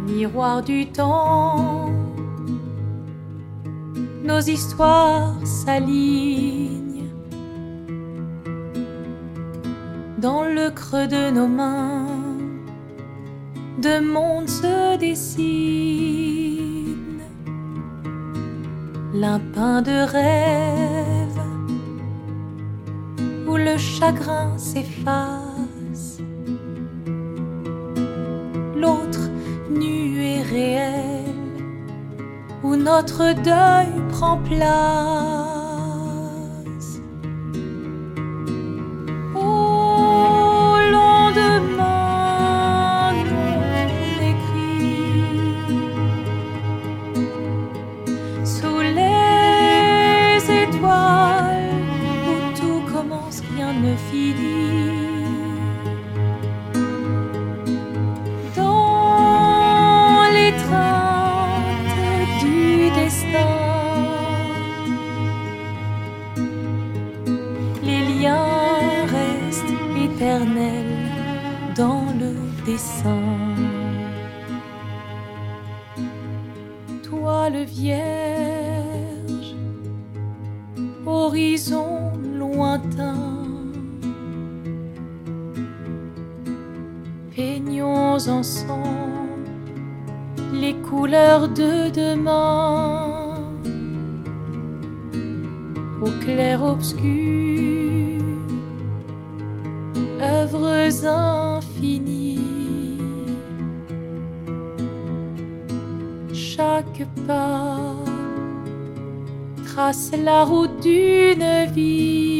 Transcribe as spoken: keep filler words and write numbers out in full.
miroir du temps, nos histoires s'alignent dans le creux de nos mains, deux mondes se dessinent, l'un peint de rêve où le chagrin s'efface, l'autre nu et réel où notre deuil prend place. Au lendemain non écrit, sous les étoiles où tout commence, rien ne finit. Les liens restent éternels dans le dessin. Toile vierge, horizon lointain, peignons ensemble les couleurs de demain. Au clair-obscur, œuvres infinies, chaque pas trace la route d'une vie.